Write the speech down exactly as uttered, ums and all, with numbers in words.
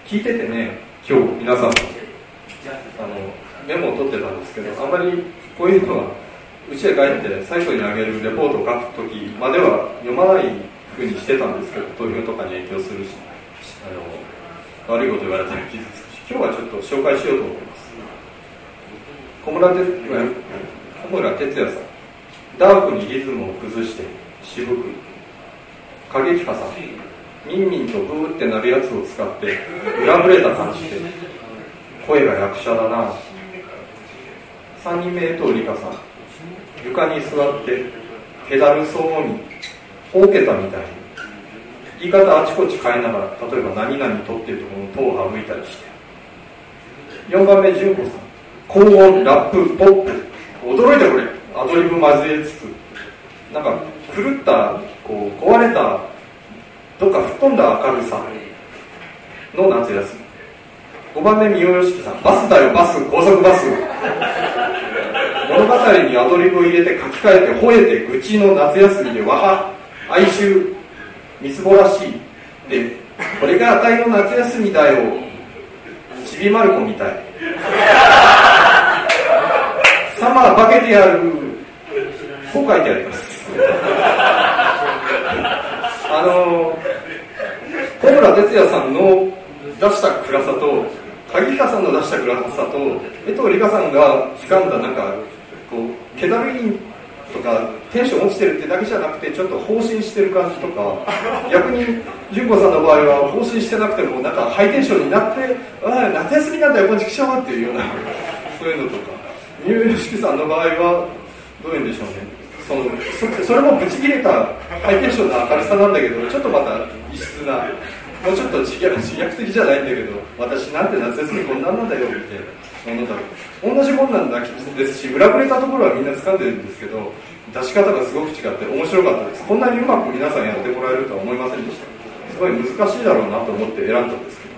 聞いててね、今日皆さんあのメモを取ってたんですけど、あまりこういうのはうちへ帰ってサイトに上げるレポートを書くときまでは読まないふうにしてたんですけど、投票とかに影響するし、あの悪いこと言われたら傷つくし、今日はちょっと紹介しようと思います。小村哲小村哲也さん、ダークにリズムを崩して渋く、過激派さん、ミンミンとブーってなるやつを使って裏ぶれた感じで声が役者だな。さんにんめ江藤理香さん、床に座ってペダル騒音にほうけたみたいに言い方あちこち変えながら、例えば何々とっていうところのとを省いたりして。よんばんめ純子さん、高音ラップポップ、驚いたこれアドリブ交えつつなんか狂ったこう壊れたどっか吹っ飛んだ明るさの夏休み。ごばんめ三代良樹さん、バスだよバス、高速バス物語にアドリブを入れて書き換えて吠えて愚痴の夏休みでわは哀愁みすぼらしいで、これがあたいの夏休みだよちびまる子みたいサマー化けてやるこう書いてありますあの小村哲也さんの出した暗さと鍵川さんの出した暗さと江藤理香さんが掴んだなんかこう気だるいとかテンション落ちてるってだけじゃなくてちょっと放心してる感じとか、逆に純子さんの場合は放心してなくてもなんかハイテンションになって、ああ夏休みなんだよこんちきしょうっていうようなそういうのとか、三浦良樹さんの場合はどういうんでしょうね、その そ, それもブチ切れたハイテンションな明るさなんだけど、ちょっとまた異質な、もうちょっと自虐的じゃないんだけど、私なんて夏休みこんなんなんだよみたいなものだろう。同じもんなんだですし、裏ぶれたところはみんな掴んでるんですけど、出し方がすごく違って面白かったです。こんなにうまく皆さんやってもらえるとは思いませんでした。すごい難しいだろうなと思って選んだんですけど、